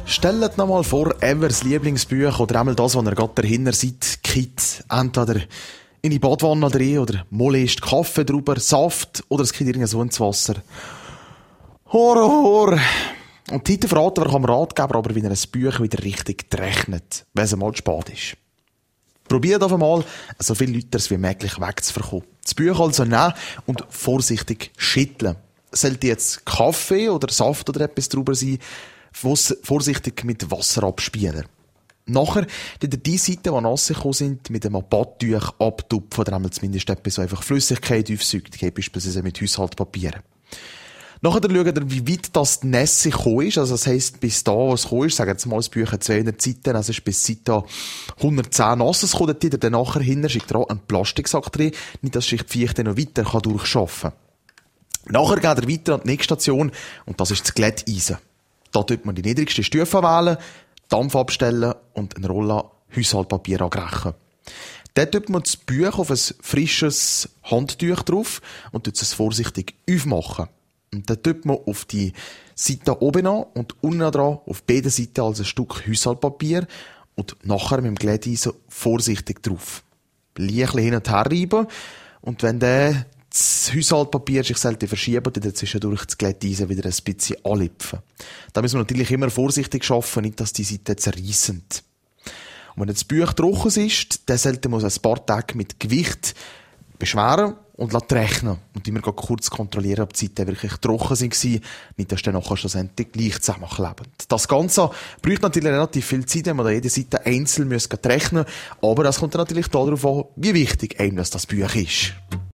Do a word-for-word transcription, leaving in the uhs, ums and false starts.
Stellt noch mal vor, Evers Lieblingsbuch oder einmal das, was ihr gerade dahinter seid, Kit, entweder in die Badwanne rein oder mal ist Kaffee drüber, Saft oder es geht irgend so ins Wasser. Horror! Und heute verraten wir am Ratgeber aber, wie er ein Buch wieder richtig rechnet, wenn es mal spät ist. Probiert einfach mal, so viele Leute wie möglich wegzuverkommen. Das Buch also nehmen und vorsichtig schütteln. Sollte jetzt Kaffee oder Saft oder etwas drüber sein, vorsichtig mit Wasser abspielen. Nachher, die die Seiten, die nass gekommen sind, mit einem Badtuch abtupfen oder einmal zumindest etwas, so einfach Flüssigkeit aufsaugt, beispielsweise mit Haushaltspapier. Nachher schaut ihr, wie weit das die Nässe gekommen ist. Also, das heisst, bis da, wo es gekommen ist, sagen wir jetzt mal, das Buch hat zweihundert Seiten, also ist bis Seite hundertzehn nass gekommen, dann zieht ihr dann nachher hinten, schickt ihr einen Plastiksack drin, nicht, dass sich die Viecher noch weiter durchschaffen kann. Nachher geht er weiter an die nächste Station, und das ist das Glätteisen. Da tut man die niedrigste Stufe wählen, Dampf abstellen und eine Rolle Haushaltspapier angreifen. Dann tut man das Buch auf ein frisches Handtuch drauf und tut es vorsichtig aufmachen. Und dann tut man auf die Seite oben an und unten dran auf beiden Seiten als ein Stück Haushaltspapier und nachher mit dem Glätteisen vorsichtig drauf. Ein bisschen hin und her reiben und wenn der das Haushaltspapier sich selten verschieben und dann zwischendurch das Glätteisen wieder ein bisschen anlipfen. Da müssen wir natürlich immer vorsichtig arbeiten, nicht, dass die Seiten zerreissen. Und wenn das Buch trocken ist, dann sollte man es ein paar Tage mit Gewicht beschweren und rechnen. Und immer kurz kontrollieren, ob die Seiten wirklich trocken waren, nicht, dass dann nachher schlussendlich gleich zusammenkleben. Das Ganze braucht natürlich relativ viel Zeit, wenn man da jede Seite einzeln rechnen muss, aber das kommt dann natürlich darauf an, wie wichtig einem das Buch ist.